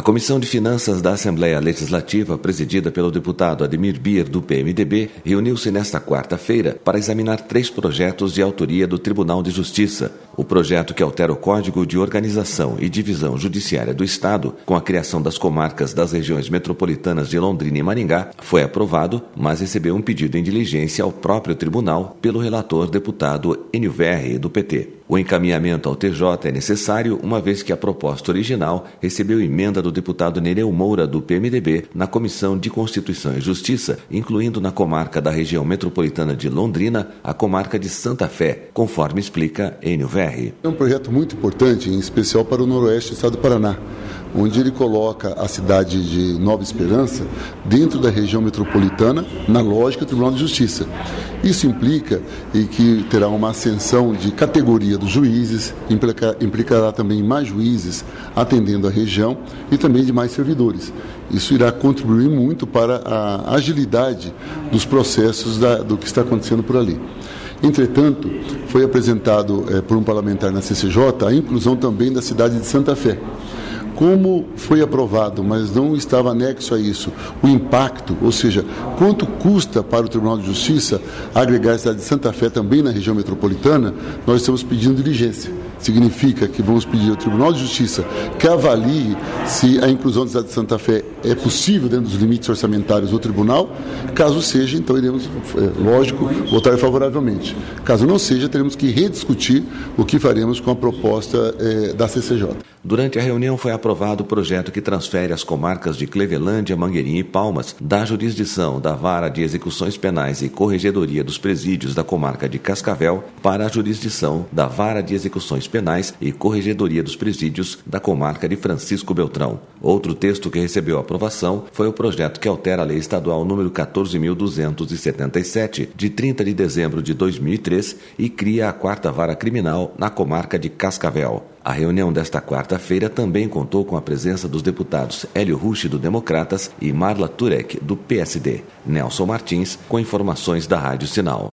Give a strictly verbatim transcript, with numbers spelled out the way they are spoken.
A Comissão de Finanças da Assembleia Legislativa, presidida pelo deputado Ademir Bier, do P M D B, reuniu-se nesta quarta-feira para examinar três projetos de autoria do Tribunal de Justiça. O projeto que altera o Código de Organização e Divisão Judiciária do Estado, com a criação das comarcas das regiões metropolitanas de Londrina e Maringá, foi aprovado, mas recebeu um pedido em diligência ao próprio tribunal pelo relator deputado Enio Verri, do P T. O encaminhamento ao T J é necessário, uma vez que a proposta original recebeu emenda do deputado Nereu Moura, do P M D B, na Comissão de Constituição e Justiça, incluindo na comarca da região metropolitana de Londrina a comarca de Santa Fé, conforme explica Enio Verri. É um projeto muito importante, em especial para o noroeste do estado do Paraná, onde ele coloca a cidade de Nova Esperança dentro da região metropolitana, na lógica do Tribunal de Justiça. Isso implica e que terá uma ascensão de categoria dos juízes, implica, implicará também mais juízes atendendo a região e também de mais servidores. Isso irá contribuir muito para a agilidade dos processos da, do que está acontecendo por ali. Entretanto, foi apresentado eh, por um parlamentar na C C J a inclusão também da cidade de Santa Fé. Como foi aprovado, mas não estava anexo a isso, o impacto, ou seja, quanto custa para o Tribunal de Justiça agregar a cidade de Santa Fé também na região metropolitana, nós estamos pedindo diligência. Significa que vamos pedir ao Tribunal de Justiça que avalie se a inclusão da cidade de Santa Fé é possível dentro dos limites orçamentários do Tribunal. Caso seja, então iremos, é, lógico, votar favoravelmente. Caso não seja, teremos que rediscutir o que faremos com a proposta é, da C C J. Durante a reunião foi aprovado o projeto que transfere as comarcas de Clevelândia, Mangueirinha e Palmas da jurisdição da Vara de Execuções Penais e Corregedoria dos Presídios da comarca de Cascavel para a jurisdição da Vara de Execuções Penais e Corregedoria dos Presídios da comarca de Francisco Beltrão. Outro texto que recebeu aprovação foi o projeto que altera a Lei Estadual número quatorze mil duzentos e setenta e sete, de trinta de dezembro de dois mil e três, e cria a quarta vara criminal na comarca de Cascavel. A reunião desta quarta-feira também contou com a presença dos deputados Hélio Rucci, do Democratas, e Marla Turek, do P S D. Nelson Martins, com informações da Rádio Sinal.